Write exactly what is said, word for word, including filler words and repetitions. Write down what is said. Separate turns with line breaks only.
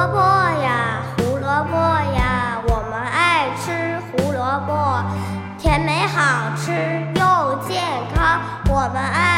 萝卜呀，胡萝卜呀，我们爱吃胡萝卜，甜美好吃又健康，我们爱